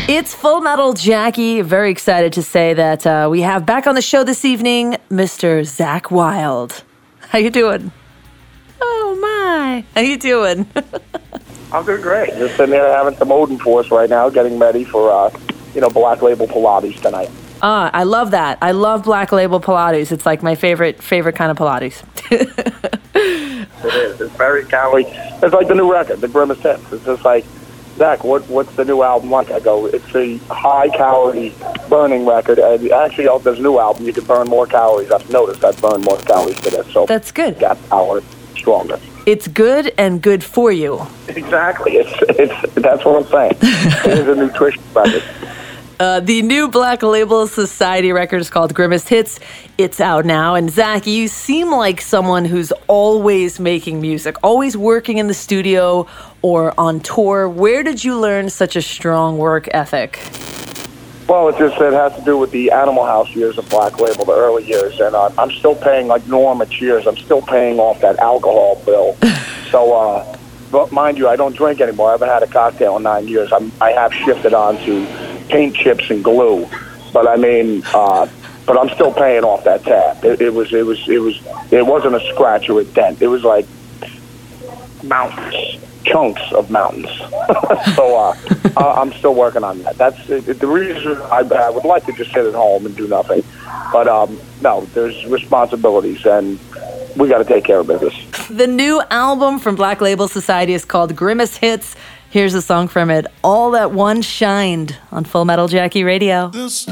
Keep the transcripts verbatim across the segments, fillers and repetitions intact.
It's Full Metal Jackie. Very excited to say that uh, we have back on the show this evening, Mister Zakk Wylde. How you doing? Oh my! How you doing? I'm doing great. Just sitting there having some Odin Force right now, getting ready for uh, you know Black Label Pilates tonight. Ah, I love that. I love Black Label Pilates. It's like my favorite favorite kind of Pilates. It is. It's very calorie. It's like the new record, the Grimace Hits. It's just like, Zakk, what, what's the new album like? I go, it's a high-calorie burning record. And actually, oh, there's a new album. You can burn more calories. I've noticed I've burned more calories to this. So that's good. Got power stronger. It's good and good for you. Exactly. It's it's that's what I'm saying. It is a nutrition record. Uh, the new Black Label Society record is called Grimace Hits. It's out now. And Zakk, you seem like someone who's always making music, always working in the studio or on tour. Where did you learn such a strong work ethic? Well, it just it has to do with the Animal House years of Black Label, the early years. And uh, I'm still paying, like Norm at Cheers, I'm still paying off that alcohol bill. so, uh, but mind you, I don't drink anymore. I haven't had a cocktail in nine years. I'm, I have shifted on to paint chips and glue, but I mean, uh, but I'm still paying off that tab. It, it was, it was, it was, it wasn't a scratch or a dent. It was like mountains, chunks of mountains. so uh, uh, I'm still working on that. That's uh, the reason I, I would like to just sit at home and do nothing. But um, no, there's responsibilities, and we got to take care of business. The new album from Black Label Society is called Grimace Hits. Here's a song from it, All That One Shined, on Full Metal Jackie Radio. It's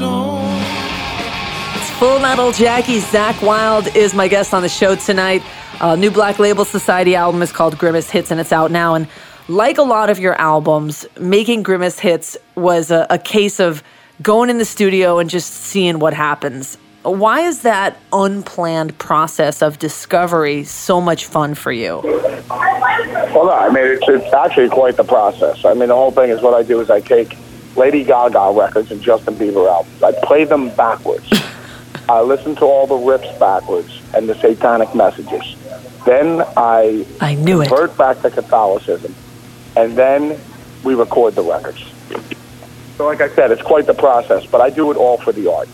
Full Metal Jackie. Zakk Wylde is my guest on the show tonight. Uh, new Black Label Society album is called Grimace Hits, and it's out now. And like a lot of your albums, making Grimace Hits was a, a case of going in the studio and just seeing what happens. Why is that unplanned process of discovery so much fun for you? Well, no, I mean, it's, it's actually quite the process. I mean, the whole thing is what I do is I take Lady Gaga records and Justin Bieber albums. I play them backwards. I listen to all the riffs backwards and the satanic messages. Then I, I knew convert it. back to Catholicism, and then we record the records. So like I said, it's quite the process, but I do it all for the art.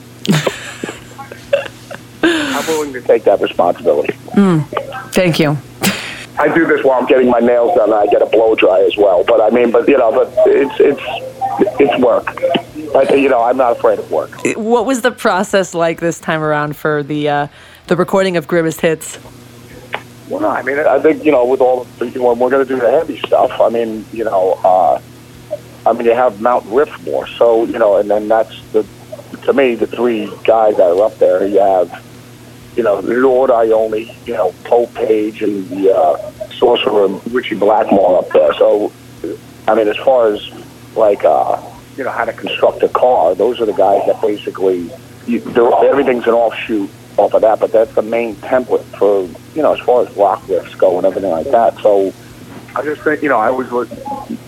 I'm willing to take that responsibility. Mm, thank you. I do this while I'm getting my nails done, and I get a blow dry as well. But I mean, but you know, but it's it's it's work. But you know, I'm not afraid of work. What was the process like this time around for the uh, the recording of Grimace Hits? Well, no, I mean, I think you know, with all the, you know, we're going to do the heavy stuff. I mean, you know, uh, I mean, you have Mount Riffmore, so you know, and then that's the to me the three guys that are up there. You have. You know, Lord Ione, you know, Pope Page, and the uh, sorcerer Richie Blackmore up there. So, I mean, as far as, like, uh, you know, how to construct a car, those are the guys that basically, you, everything's an offshoot off of that, but that's the main template for, you know, as far as rock riffs go and everything like that. So, I just think, you know, I always look,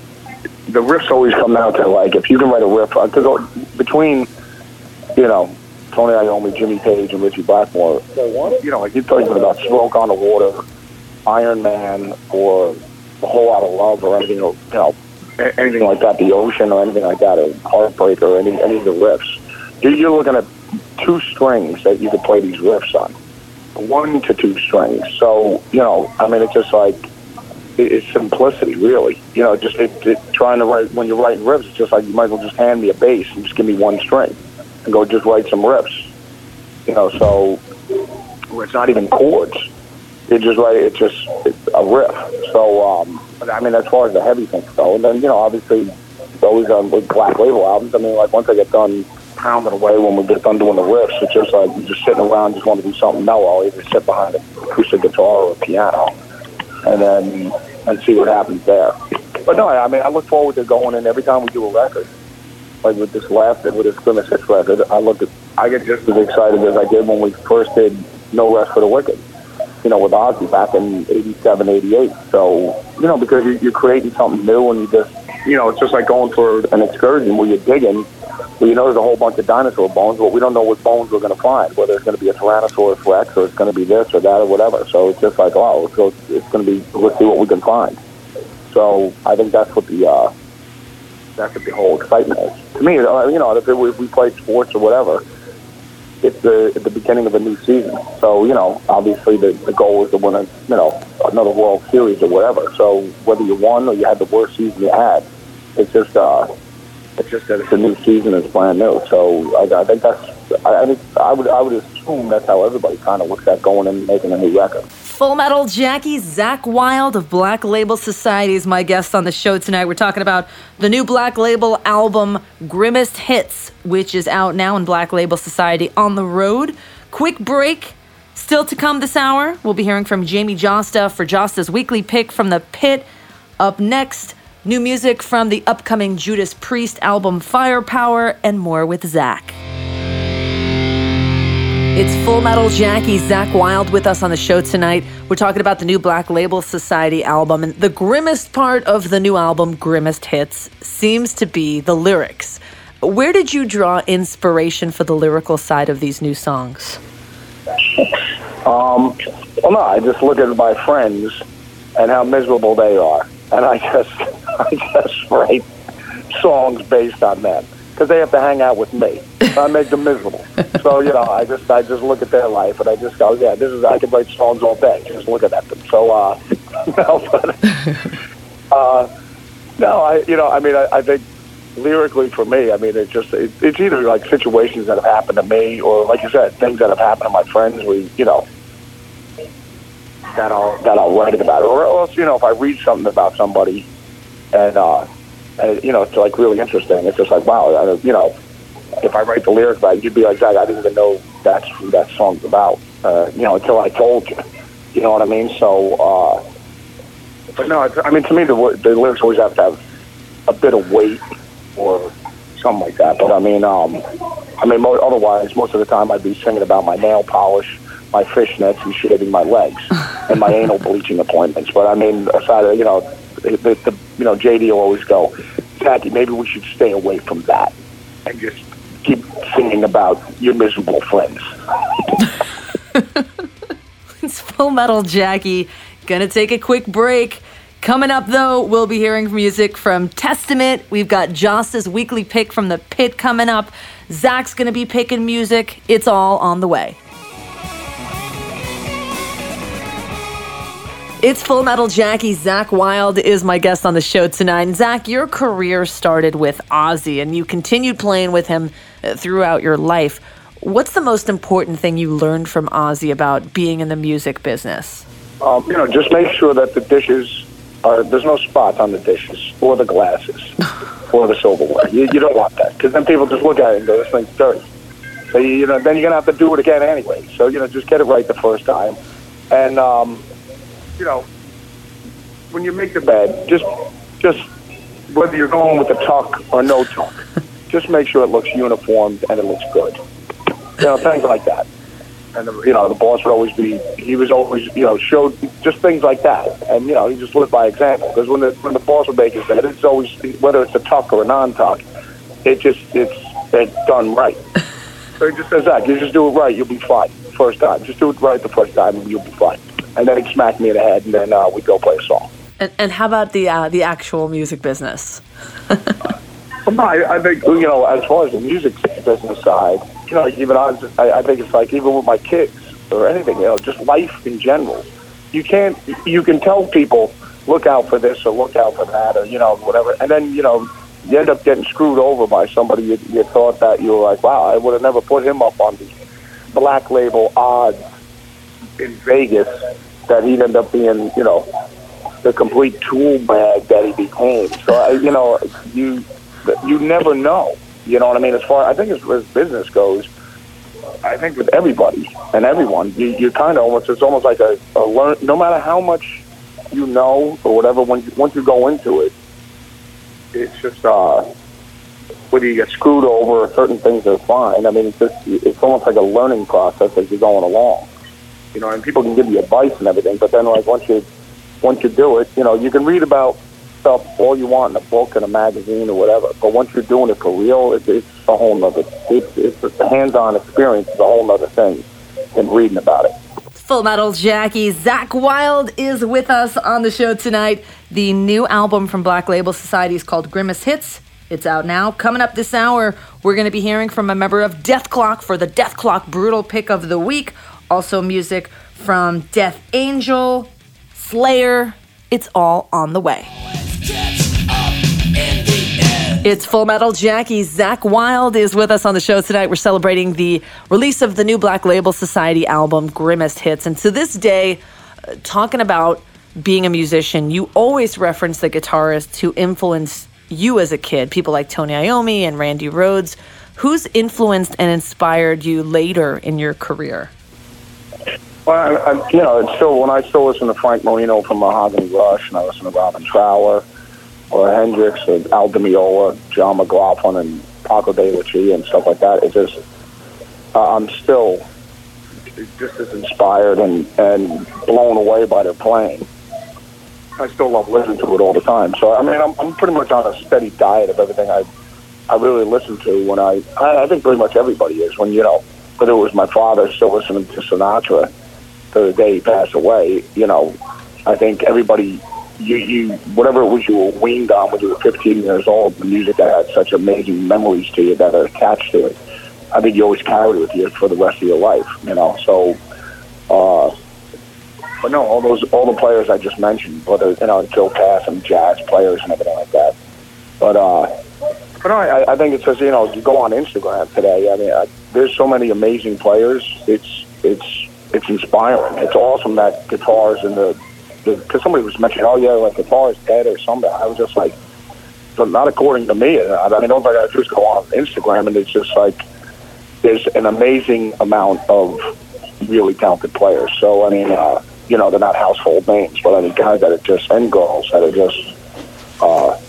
the riffs always come down to, like, if you can write a riff, because between, you know, Tony Iommi, Jimmy Page, and Richie Blackmore, you know, like you're talking about Smoke on the Water, Iron Man, or A Whole Lot of Love, or anything, you know, anything like that, The Ocean, or anything like that, or Heartbreak, or any, any of the riffs. You're looking at two strings that you could play these riffs on, one to two strings. So, you know, I mean, it's just like, it's simplicity, really. You know, just it, it, trying to write, when you're writing riffs, it's just like you might as well just hand me a bass and just give me one string. And go just write some riffs, you know. So where it's not even chords, it's just right. It's just it's a riff. So um, but I mean, as far as the heavy things go, and then you know, obviously, it's always on with Black Label albums. I mean, like once I get done pounding away, when we get done doing the riffs, it's just like you're just sitting around, just want to do something mellow. I'll either sit behind an acoustic guitar or a piano, and then and see what happens there. But no, I mean, I look forward to going in every time we do a record. Like with this last, with this Grimace Hits record, I look at, I get just as excited as I did when we first did No Rest for the Wicked, you know, with Ozzy back in eighty-seven, eighty-eight. So, you know, because you're creating something new and you just, you know, it's just like going for an excursion where you're digging, where you know there's a whole bunch of dinosaur bones, but we don't know what bones we're going to find, whether it's going to be a Tyrannosaurus Rex or it's going to be this or that or whatever. So it's just like, oh, let's go, it's going to be, let's see what we can find. So I think that's what the, uh, that could be whole excitement is. To me, uh, you know, if it, we, we played sports or whatever, it's the at the beginning of a new season. So, you know, obviously the, the goal is to win a, you know, another World Series or whatever. So whether you won or you had the worst season you had, it's just uh, it's just that it's a new season, it's brand new. So I, I think that's I, I think I would I would assume that's how everybody kind of looks at going and making a new record. Full Metal Jackie, Zakk Wylde of Black Label Society is my guest on the show tonight. We're talking about the new Black Label album, Grimmest Hits, which is out now in Black Label Society on the road. Quick break. Still to come this hour, we'll be hearing from Jamie Josta for Josta's weekly pick from the pit. Up next, new music from the upcoming Judas Priest album, Firepower, and more with Zakk. It's Full Metal Jackie, Zakk Wylde with us on the show tonight. We're talking about the new Black Label Society album, and the grimmest part of the new album, Grimmest Hits, seems to be the lyrics. Where did you draw inspiration for the lyrical side of these new songs? Um, well, no, I just look at my friends and how miserable they are, and I just, I just write songs based on them because they have to hang out with me. I make them miserable. So, you know, I just I just look at their life and I just go, yeah, this is I could write songs all day just looking at them. So, uh, no, but, uh, no, I, you know, I mean, I, I think lyrically for me, I mean, it's just it, it's either like situations that have happened to me or, like you said, things that have happened to my friends. We, you know, that I'll that I'll write about, or else, you know, if I read something about somebody and, uh, and you know, it's like really interesting. It's just like, wow, I, you know. If I write the lyric about it, you'd be like, Zach, I didn't even know that's who that song's about, uh, you know, until I told you. You know what I mean? So, uh, but no, it's, I mean, to me, the, the lyrics always have to have a bit of weight or something like that. But I mean, um, I mean, mo- otherwise, most of the time I'd be singing about my nail polish, my fishnets, and shaving my legs, and my anal bleaching appointments. But I mean, aside of, you know, the, the, the you know, J D will always go, Zachy, maybe we should stay away from that and just keep singing about your miserable friends. It's Full Metal Jackie. Gonna take a quick break. Coming up, though, we'll be hearing music from Testament. We've got Josta's weekly pick from the pit coming up. Zakk's gonna be picking music. It's all on the way. It's Full Metal Jackie. Zakk Wylde is my guest on the show tonight. And Zakk, your career started with Ozzy, and you continued playing with him throughout your life. What's the most important thing you learned from Ozzy about being in the music business? Um, you know, just make sure that the dishes are, there's no spots on the dishes or the glasses or the silverware. You, you don't want that, because then people just look at it and go, this thing's dirty. So, you, you know, then you're going to have to do it again anyway. So, you know, just get it right the first time. And, um, you know, when you make the bed, just, just whether you're going with a tuck or no tuck, just make sure it looks uniformed and it looks good. You know, things like that. And, the, you know, the boss would always be, he was always, you know, showed just things like that. And, you know, he just lived by example. Because when the when the boss would make his bed, it's always, whether it's a tuck or a non-tuck, it just, it's, it's done right. So he just says that, you just do it right, you'll be fine. First time. Just do it right the first time and you'll be fine. And then he'd smack me in the head and then uh, we'd go play a song. And, and how about the uh, the actual music business? Well, no, I, I think, you know, as far as the music business side, you know, even I, I think it's like even with my kids or anything, you know, just life in general. You can't, you can tell people, look out for this or look out for that or, you know, whatever. And then, you know, you end up getting screwed over by somebody you, you thought that you were like, wow, I would have never put him up on the Black Label odds in Vegas that he'd end up being, you know, the complete tool bag that he became. So, I, you know, you you never know. You know what I mean? As far, I think as, as business goes, I think with everybody and everyone, you, you kind of almost, it's almost like a, a learn, no matter how much you know or whatever, when you, once you go into it, it's just, uh, whether you get screwed over or certain things are fine. I mean, it's just, it's almost like a learning process as you're going along. You know, and people can give you advice and everything, but then like once you, once you do it, you know, you can read about stuff all you want in a book and a magazine or whatever, but once you're doing it for real, it, it's a whole nother, it's, it's a hands-on experience, it's a whole nother thing than reading about it. Full Metal Jackie, Zakk Wylde is with us on the show tonight. The new album from Black Label Society is called Grimmest Hits. It's out now. Coming up this hour, we're going to be hearing from a member of Death Clock for the Death Clock Brutal Pick of the Week. Also music from Death Angel, Slayer. It's all on the way. It's Full Metal Jackie. Zakk Wylde is with us on the show tonight. We're celebrating the release of the new Black Label Society album, Grimmest Hits. And to this day, uh, talking about being a musician, you always reference the guitarists who influenced you as a kid, people like Tony Iommi and Randy Rhoads. Who's influenced and inspired you later in your career? Well, I, I, you know, it's still, when I still listen to Frank Marino from Mahogany Rush, and I listen to Robin Trower, or Hendrix, or Al Di Meola, John McLaughlin, and Paco de Lucia, and stuff like that, it's just, uh, I'm still just as inspired and, and blown away by their playing. I still love listening to it all the time. So, I mean, I'm, I'm pretty much on a steady diet of everything I I really listen to when I, I, I think pretty much everybody is. When, you know, whether it was my father still listening to Sinatra to the day he passed away, you know, I think everybody, you, you whatever it was you were weaned on when you were fifteen years old, the music that had such amazing memories to you that are attached to it, I think you always carry it with you for the rest of your life, you know. So, uh, but no, all those, all the players I just mentioned, whether, you know, Joe Pass and jazz players and everything like that. But, uh, but no, I, I think it's just, you know, you go on Instagram today, I mean, I, there's so many amazing players. It's, it's, it's inspiring. It's awesome that guitars and the, because somebody was mentioning, oh yeah, like guitar is dead or something. I was just like, but not according to me. I, I mean, all I got to do is go on Instagram, and it's just like, there's an amazing amount of really talented players. So, I mean, uh, you know, they're not household names, but I mean, guys that are just, and girls that are just, uh,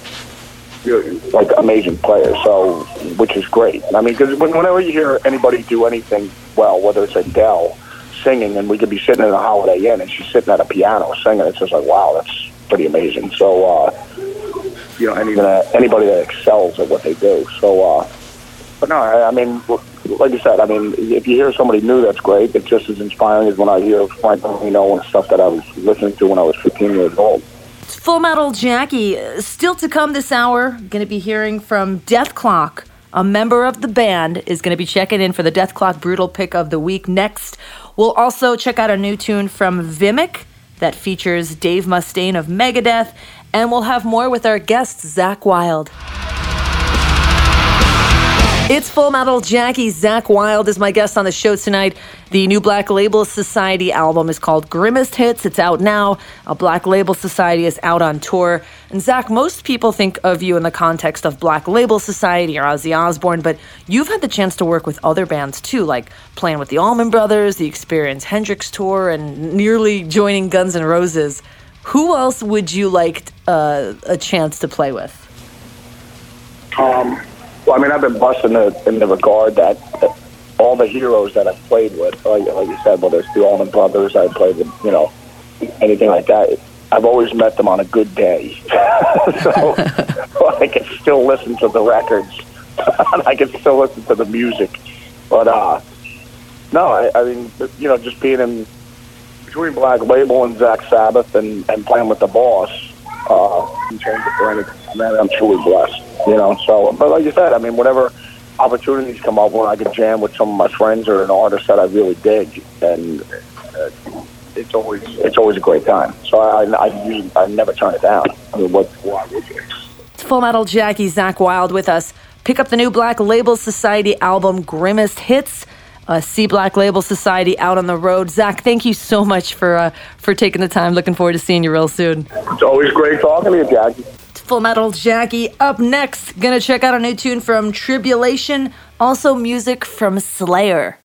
like amazing players. So, which is great. I mean, because whenever you hear anybody do anything well, whether it's Adele singing, and we could be sitting in a Holiday Inn and she's sitting at a piano singing, it's just like, wow, that's pretty amazing. So, uh, you know, any, uh, anybody that excels at what they do. So, uh, but no, I, I mean, like you said, I mean, if you hear somebody new, that's great. It's just as inspiring as when I hear Frank Marino and stuff that I was listening to when I was fifteen years old. Full Metal Jackie. Still to come this hour, going to be hearing from Death Clock. A member of the band is going to be checking in for the Death Clock Brutal Pick of the Week next. We'll also check out a new tune from Vimic that features Dave Mustaine of Megadeth, and we'll have more with our guest, Zakk Wylde. It's Full Metal Jackie. Zakk Wylde is my guest on the show tonight. The new Black Label Society album is called Grimmest Hits. It's out now. A Black Label Society is out on tour. And Zakk, most people think of you in the context of Black Label Society or Ozzy Osbourne, but you've had the chance to work with other bands too, like playing with the Allman Brothers, the Experience Hendrix Tour, and nearly joining Guns N' Roses. Who else would you like uh, a chance to play with? Um... Well, I mean, I've been blessed in the, in the regard that, that all the heroes that I've played with, like, like you said, whether it's the Allman Brothers, I played with, you know, anything like that, I've always met them on a good day. So I can still listen to the records. I can still listen to the music. But, uh, no, I, I mean, you know, just being in between Black Label and Zach Sabbath and, and playing with the Boss, uh, in terms of for anything, man, I'm truly blessed. You know, so, but like you said, I mean, whatever opportunities come up when I can jam with some of my friends or an artist that I really dig, and uh, it's always it's always a great time. So I I, usually, I never turn it down. I mean, what why would you? It's Full Metal Jackie, Zakk Wylde with us. Pick up the new Black Label Society album, Grimmest Hits. Uh, see Black Label Society out on the road. Zakk, thank you so much for uh, for taking the time. Looking forward to seeing you real soon. It's always great talking to you, Jackie. Full Metal Jackie up next. Gonna check out a new tune from Tribulation. Also music from Slayer.